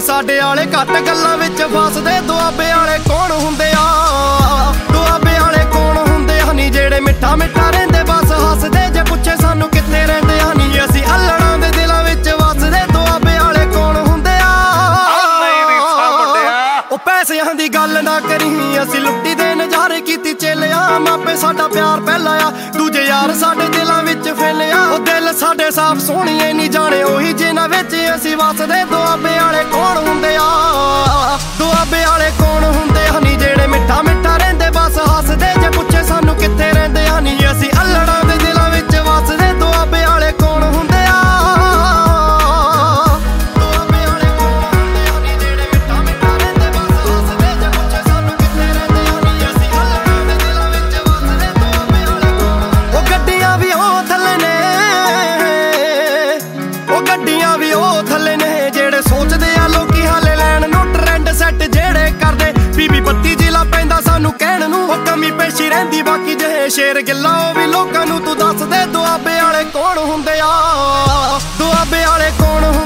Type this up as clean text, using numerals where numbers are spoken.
ਸਾਡੇ ਵਾਲੇ ਘੱਟ ਗੱਲਾਂ ਵਿੱਚ ਫਸਦੇ। ਦੁਆਬੇ ਵਾਲੇ ਕੌਣ ਹੁੰਦੇ ਆ? ਦੁਆਬੇ ਵਾਲੇ ਕੌਣ ਹੁੰਦੇ ਆ ਨੀ ਜਿਹੜੇ ਮਿੱਠਾ ਮਿੱਠਾ ਰਹਿੰਦੇ ਬਸ ਹੱਸਦੇ। ਜੇ ਪੁੱਛੇ ਸਾਨੂੰ ਕਿੱਥੇ ਰਹਿੰਦੇ ਆ ਨੀ ਅਸੀਂ ਅਲੜਾਂ ਦੇ ਦਿਲਾਂ ਵਿੱਚ ਵਸਦੇ। ਦੁਆਬੇ ਵਾਲੇ ਕੌਣ ਹੁੰਦੇ ਆ? ਉਹ ਪੈਸਿਆਂ ਦੀ ਗੱਲ ਨਾ ਕਰੀ, ਅਸੀਂ ਲੁੱਟੀ ਦੇ ਨਜ਼ਾਰੇ ਕੀਤੀ ਚੇਲਿਆ। ਮਾਪੇ ਸਾਡਾ ਪਿਆਰ ਪਹਿਲਾ ਆ, ਦੂਜੇ ਯਾਰ ਸਾਡੇ ਦਿਲਾਂ ਵਿੱਚ ਫੈਲਿਆ। ਉਹ ਦਿਲ ਸਾਡੇ ਸਾਫ ਸੋਹਣੀਏ ਨਹੀਂ ਜਾਣੇ ਉਹੀ ਜਿਨ੍ਹਾਂ ਵਿੱਚ ਅਸੀਂ ਵਸਦੇ। ਦੁਆਬੇ ਵਾਲੇ ਕੌਣ ਹੁੰਦੇ ਆ? ਦੁਆਬੇ ਵਾਲੇ ਕੌਣ ਹੁੰਦੇ ਆ ਨੀ ਜਿਹੜੇ ਮਿੱਠਾ ਮਿੱਠਾ ਰਹਿੰਦੇ ਬਸ ਹੱਸਦੇ। ਜੇ ਪੁੱਛੇ ਸਾਨੂੰ ਕਿੱਥੇ ਰਹਿੰਦੇ ਆ ਨੀ ਅਸੀਂ ਅਲੜਾਂ ਦੇ ਦਿਲਾਂ ਵਿੱਚ ਵਸਦੇ। ਦੁਆਬੇ ਵਾਲੇ ਕੌਣ ਹੁੰਦੇ ਆ? ਸੋਚਦੇ ਆ ਲੋਕੀ ਹਾਲੇ ਲੈਣ ਨੂੰ ਟਰੈਂਡ ਸੈੱਟ ਜਿਹੜੇ ਕਰਦੇ। ਬੀਬੀ ਬੱਤੀ ਜ਼ਿਲ੍ਹਾ ਪੈਂਦਾ ਸਾਨੂੰ ਕਹਿਣ ਨੂੰ, ਉਹ ਕਮੀ ਪੇਸ਼ੀ ਰਹਿੰਦੀ ਬਾਕੀ ਜਿਹੇ ਸ਼ੇਰ ਗਿੱਲਾ ਉਹ ਵੀ ਲੋਕਾਂ ਨੂੰ ਤੂੰ ਦੱਸ ਦੇ। ਦੁਆਬੇ ਵਾਲੇ ਕੌਣ ਹੁੰਦੇ ਆ? ਦੁਆਬੇ ਵਾਲੇ ਕੌਣ